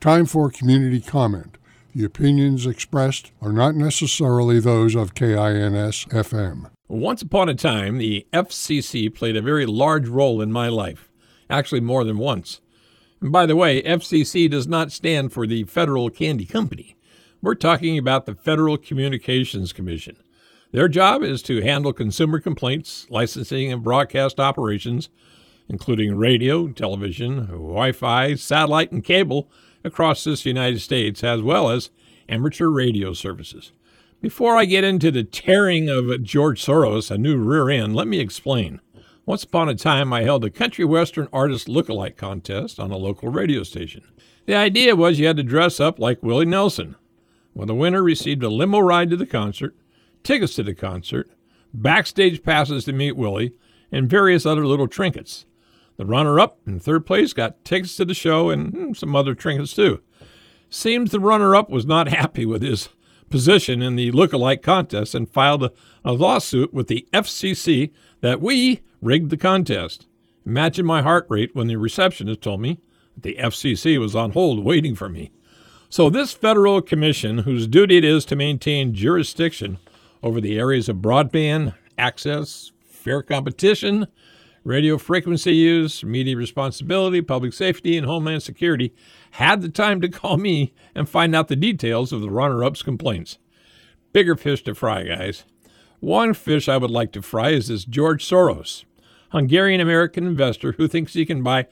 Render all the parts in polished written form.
Time for community comment. The opinions expressed are not necessarily those of KINS-FM. Once upon a time, the FCC played a very large role in my life, actually more than once. And by the way, FCC does not stand for the Federal Candy Company. We're talking about the Federal Communications Commission. Their job is to handle consumer complaints, licensing, and broadcast operations, including radio, television, Wi-Fi, satellite, and cable across this United States, as well as amateur radio services. Before I get into the tearing of George Soros a new rear end, let me explain. Once upon a time, I held a country western artist lookalike contest on a local radio station. The idea was you had to dress up like Willie Nelson. Well, the winner received a limo ride to the concert, tickets to the concert, backstage passes to meet Willie, and various other little trinkets. The runner-up in third place got tickets to the show and some other trinkets too. Seems the runner-up was not happy with his position in the lookalike contest and filed a lawsuit with the FCC that we rigged the contest. Imagine my heart rate when the receptionist told me that the FCC was on hold waiting for me. So this federal commission, whose duty it is to maintain jurisdiction over the areas of broadband access, fair competition, radio frequency use, media responsibility, public safety, and homeland security, had the time to call me and find out the details of the runner-up's complaints. Bigger fish to fry, guys. One fish I would like to fry is this George Soros, Hungarian-American investor who thinks he can buy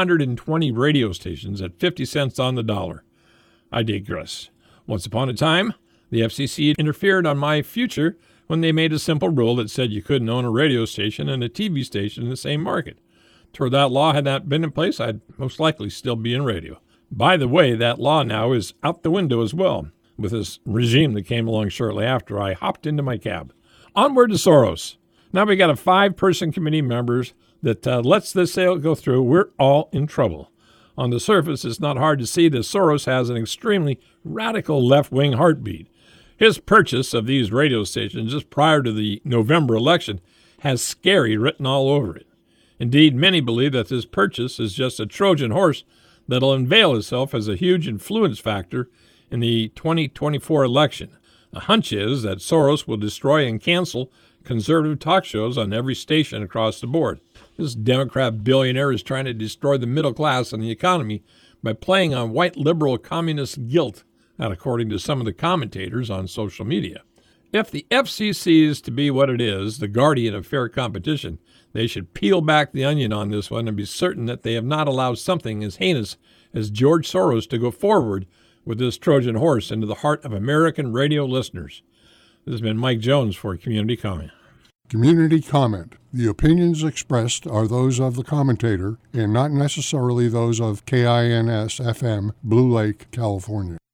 220 radio stations at 50 cents on the dollar. I digress. Once upon a time, the FCC interfered on my future when they made a simple rule that said you couldn't own a radio station and a TV station in the same market. Toward that law had not been in place, I'd most likely still be in radio. By the way, that law now is out the window as well, with this regime that came along shortly after I hopped into my cab. Onward to Soros. Now we got a 5-person committee members that lets this sale go through. We're all in trouble. On the surface, it's not hard to see that Soros has an extremely radical left-wing heartbeat. His purchase of these radio stations just prior to the November election has scary written all over it. Indeed, many believe that this purchase is just a Trojan horse that'll unveil itself as a huge influence factor in the 2024 election. The hunch is that Soros will destroy and cancel conservative talk shows on every station across the board. This Democrat billionaire is trying to destroy the middle class and the economy by playing on white liberal communist guilt, that according to some of the commentators on social media. If the FCC is to be what it is, the guardian of fair competition, they should peel back the onion on this one and be certain that they have not allowed something as heinous as George Soros to go forward with this Trojan horse into the heart of American radio listeners. This has been Mike Jones for Community Comment. Community comment. The opinions expressed are those of the commentator and not necessarily those of KINS-FM, Blue Lake, California.